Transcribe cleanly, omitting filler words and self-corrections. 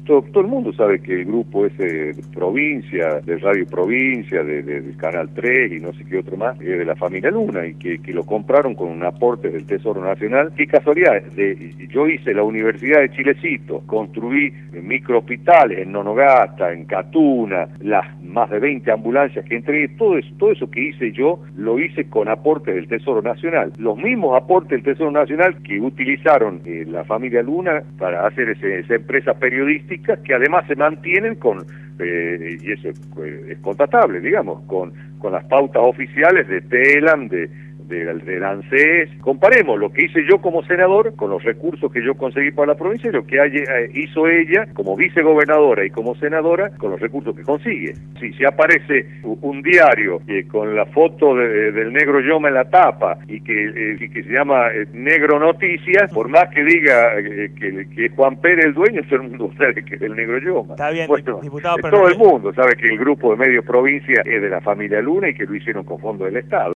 todo el mundo sabe que el grupo ese Provincia, de Radio Provincia, del Canal 3 y no sé qué otro más, es de la familia Luna, y que lo compraron con un aporte del Tesoro Nacional. Qué casualidad, yo hice la Universidad de Chilecito, construí microhospitales en Nonogata, en Catuna, las más de 20 ambulancias que entregué, todo eso que hice yo, lo hice con aportes del Tesoro Nacional. Los mismos aportes del Tesoro Nacional que utilizaron la familia Luna para hacer esa empresa periodística, que además se mantienen con, y eso es constatable, digamos, con las pautas oficiales de TELAM, del ANSES. Comparemos lo que hice yo como senador con los recursos que yo conseguí para la provincia y lo que hizo ella como vicegobernadora y como senadora con los recursos que consigue. Si aparece un diario con la foto del negro Yoma en la tapa y que se llama Negro Noticias, por más que diga que es Juan Pérez el dueño, todo el mundo sabe que es el negro Yoma. Está bien, bueno, diputado, todo el mundo sabe que el grupo de Medios Provincia es de la familia Luna y que lo hicieron con fondos del Estado.